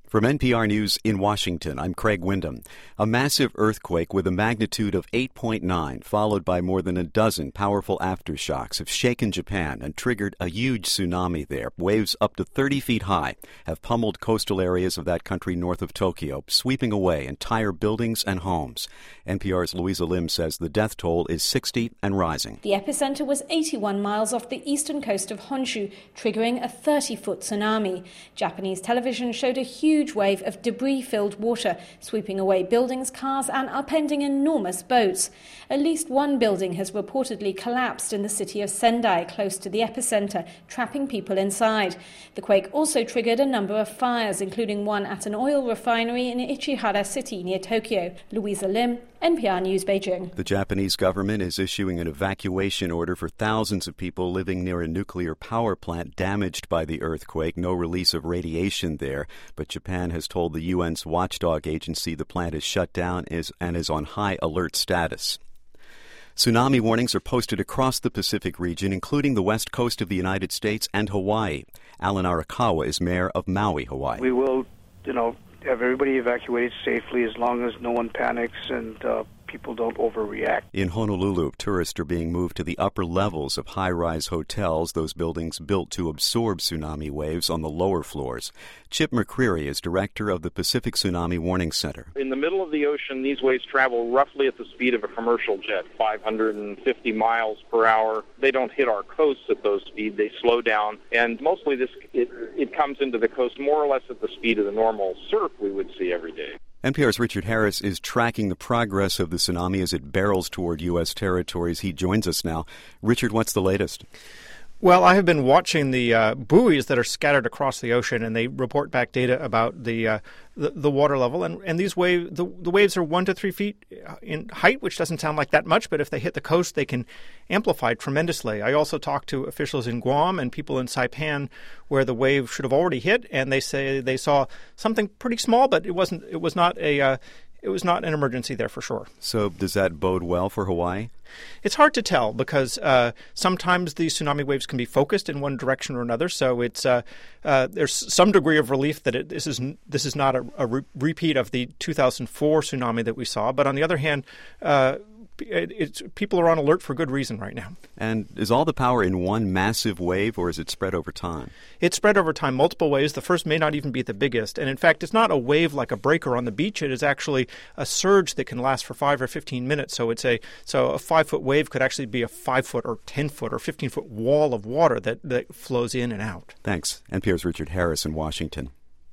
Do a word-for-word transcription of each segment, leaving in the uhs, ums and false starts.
From N P R News in Washington, I'm Craig Windham. A massive earthquake with a magnitude of eight point nine, followed by more than a dozen powerful aftershocks, have shaken Japan and triggered a huge tsunami there. Waves up to thirty feet high have pummeled coastal areas of that country north of Tokyo, sweeping away entire buildings and homes. N P R's Louisa Lim says the death toll is sixty and rising. The epicenter was eighty-one miles off the eastern coast of Honshu, triggering a thirty-foot tsunami. Japanese television showed a huge huge wave of debris-filled water, sweeping away buildings, cars and upending enormous boats. At least one building has reportedly collapsed in the city of Sendai, close to the epicenter, trapping people inside. The quake also triggered a number of fires, including one at an oil refinery in Ichihara City near Tokyo. Louisa Lim, N P R News, Beijing. The Japanese government is issuing an evacuation order for thousands of people living near a nuclear power plant damaged by the earthquake. No release of radiation there, but Japan has told the U N's watchdog agency the plant is shut down is, and is on high alert status. Tsunami warnings are posted across the Pacific region, including the west coast of the United States and Hawaii. Alan Arakawa is mayor of Maui, Hawaii. We will, you know, have everybody evacuated safely as long as no one panics and uh, people don't overreact. In Honolulu, tourists are being moved to the upper levels of high-rise hotels, those buildings built to absorb tsunami waves on the lower floors. Chip McCreary is director of the Pacific Tsunami Warning Center. In the middle of the ocean, these waves travel roughly at the speed of a commercial jet, five hundred fifty miles per hour. They don't hit our coasts at those speeds. They slow down, and mostly this it, it comes into the coast more or less at the speed of the normal surf we would see every day. N P R's Richard Harris is tracking the progress of the tsunami as it barrels toward U S territories. He joins us now. Richard, what's the latest? Well, I have been watching the uh, buoys that are scattered across the ocean, and they report back data about the uh, the, the water level. And, and these wave the, the waves are one to three feet in height, which doesn't sound like that much, but if they hit the coast, they can amplify tremendously. I also talked to officials in Guam and people in Saipan, where the wave should have already hit, and they say they saw something pretty small, but it wasn't. It was not a. Uh, It was not an emergency there for sure. So does that bode well for Hawaii? It's hard to tell because uh, sometimes the tsunami waves can be focused in one direction or another. So it's uh, uh, there's some degree of relief that it, this is this is not a, a re- repeat of the two thousand four tsunami that we saw. But on the other hand, uh, it, it's people are on alert for good reason right now. And is all the power in one massive wave, or is it spread over time? It's spread over time, multiple waves. The first may not even be the biggest. And in fact, it's not a wave like a breaker on the beach. It is actually a surge that can last for five or fifteen minutes. So it's a so a five-foot wave could actually be a five-foot or ten-foot or fifteen-foot wall of water that, that flows in and out. Thanks. N P R's Richard Harris in Washington.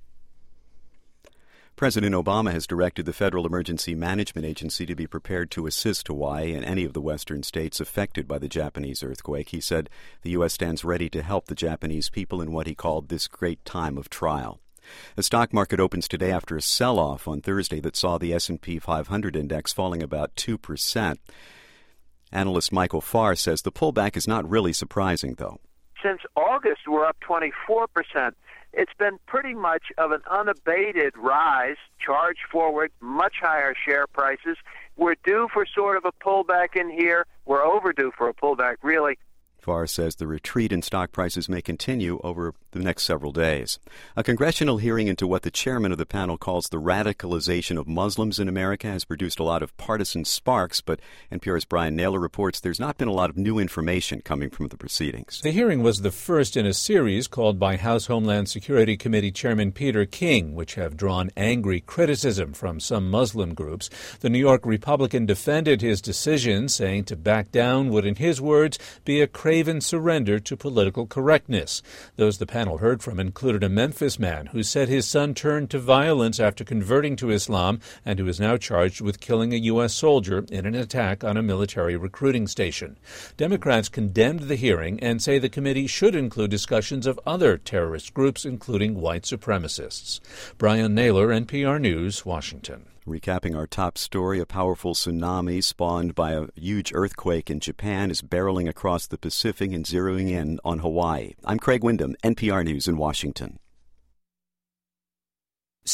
President Obama has directed the Federal Emergency Management Agency to be prepared to assist Hawaii and any of the western states affected by the Japanese earthquake. He said the U S stands ready to help the Japanese people in what he called this great time of trial. The stock market opens today after a sell-off on Thursday that saw the S and P five hundred index falling about two percent. Analyst Michael Farr says the pullback is not really surprising, though. Since August, we're up twenty-four percent. It's been pretty much of an unabated rise, charge forward, much higher share prices. We're due for sort of a pullback in here. We're overdue for a pullback, really. Farr says the retreat in stock prices may continue over the next several days. A congressional hearing into what the chairman of the panel calls the radicalization of Muslims in America has produced a lot of partisan sparks, but N P R's Brian Naylor reports there's not been a lot of new information coming from the proceedings. The hearing was the first in a series called by House Homeland Security Committee Chairman Peter King, which have drawn angry criticism from some Muslim groups. The New York Republican defended his decision, saying to back down would, in his words, be a craven surrender to political correctness. Those the panel heard from included a Memphis man who said his son turned to violence after converting to Islam and who is now charged with killing a U S soldier in an attack on a military recruiting station. Democrats condemned the hearing and say the committee should include discussions of other terrorist groups, including white supremacists. Brian Naylor, N P R News, Washington. Recapping our top story, a powerful tsunami spawned by a huge earthquake in Japan is barreling across the Pacific and zeroing in on Hawaii. I'm Craig Windham, N P R News in Washington.